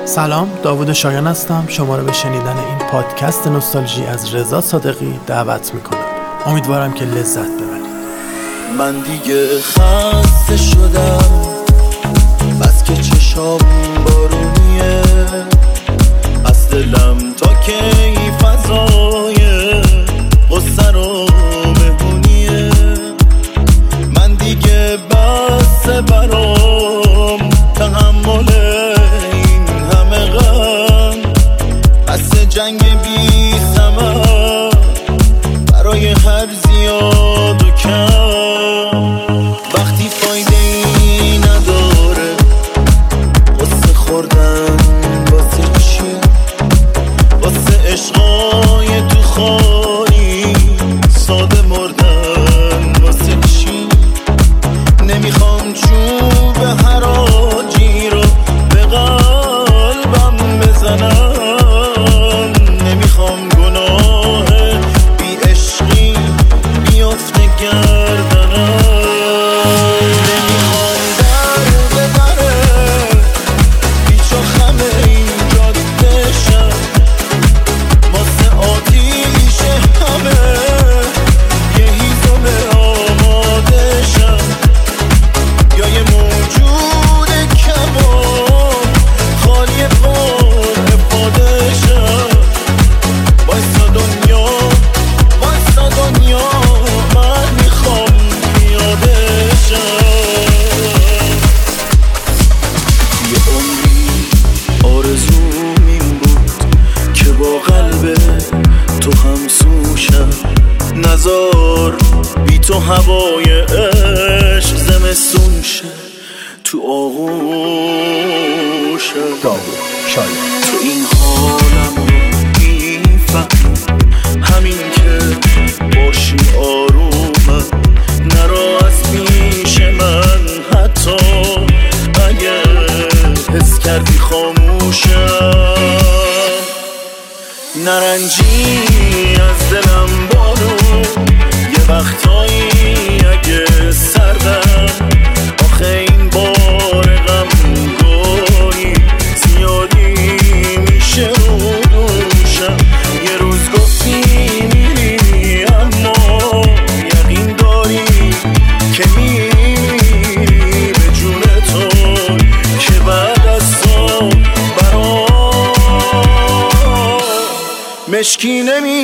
سلام، داوود شایان هستم. شما رو به شنیدن این پادکست نوستالژی از رضا صادقی دعوت میکنم. امیدوارم که لذت ببرید. من دیگه خسته شدم، بس که چشام بارونیه، از دلم تا کی فضای غصه رو مهمونیه. من دیگه بس برام تحمل این همه غم، بس جنگ بی ثمر برای هر زیاد و کم. وقتی فایده ای نداره غصه خوردن واسه چی؟ واسه عشقای تو خالی ساده مردن واسه چی؟ نمیخوام چوب حراجی رو به قلبم بزنم، نمیخوام گناه بی عشقی بیفته گردنم، نمیخوام درد بره بیچ و خم این جاده شم، واسه آتیش همه یه هیزم آماده شم، یا یه موجود کم و خالی پر افاده شم. وایسا دنیا من میخوام پیاده شم. یه عمری آرزوم این بود که با قلب تو همسو شم، نزار بی تو هوای عشق زمستون شه تو آغوشم. داوود شایان. تو این حالم رو میفهمی، همین که باشی آرومم، نرا از پیش من حتی اگه حس کردی خاموشم، نرنجی از دلم بارو یه وقتایی اگه سردم، آخه این بار غم گاهی زیادی میشه رو دوشم. یه روز گفتی میری اما یقین داری که میری به جون تو، که بعد از تو برام مشکی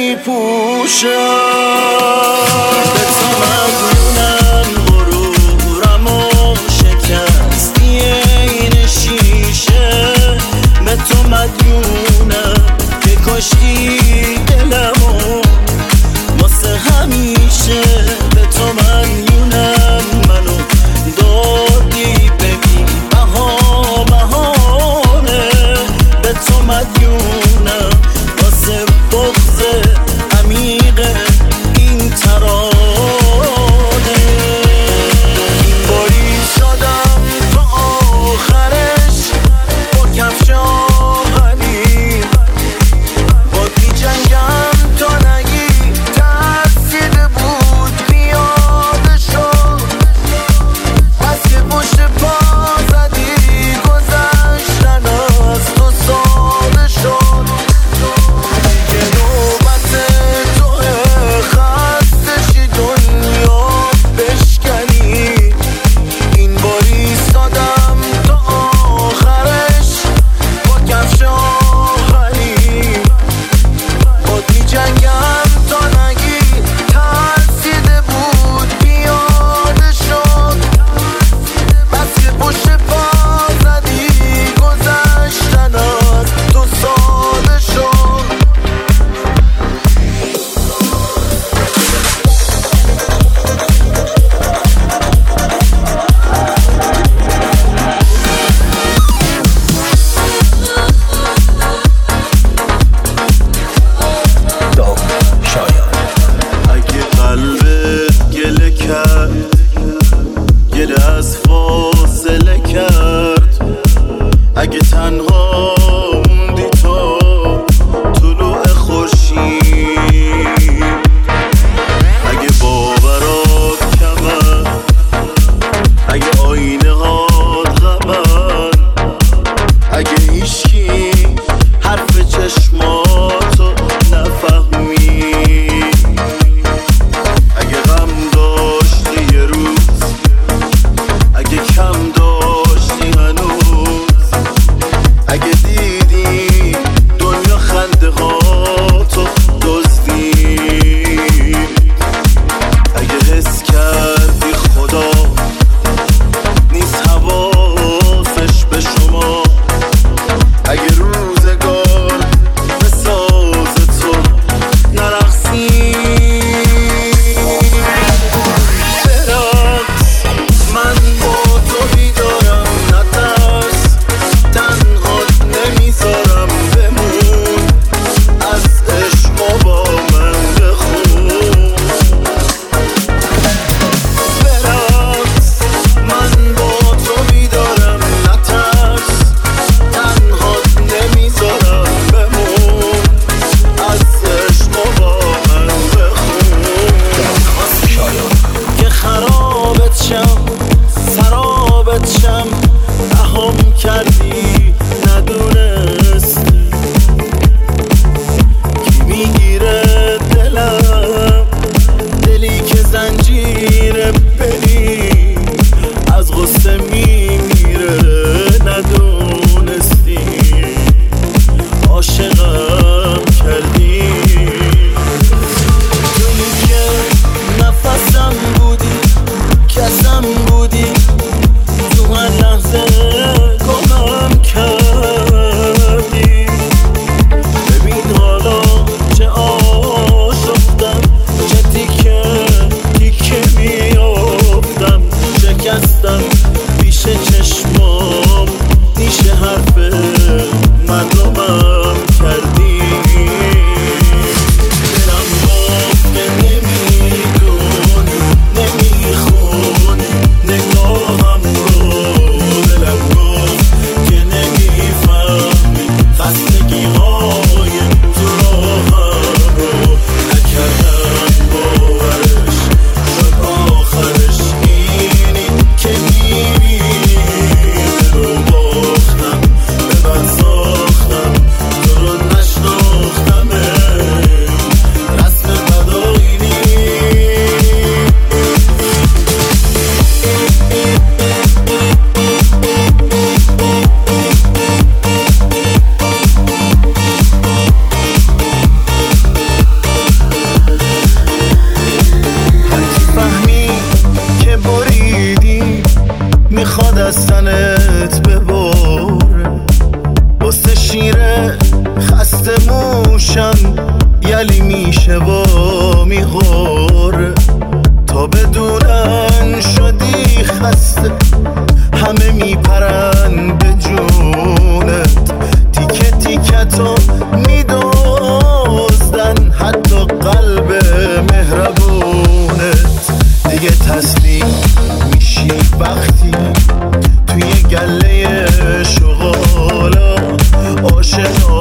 نمیپوشم. به تو مدیونم، غرورمو شکستی این شیشه، به تو مدیونم که کشتی دلمو واسه همیشه، به تو مدیونم منو دادی ببین بهانه، به تو مدیونم واسه بغض عمیق از تنت ببره، واسه شیره خسته موشم یلی میشه و میغوره، تا بدونن شدی خسته همه میپرن به جونت، تیکه تیکتو میدوزدن حتی قلب مهربونت. دیگه تسلیم میشی وقتی توی گله شغالا آشنا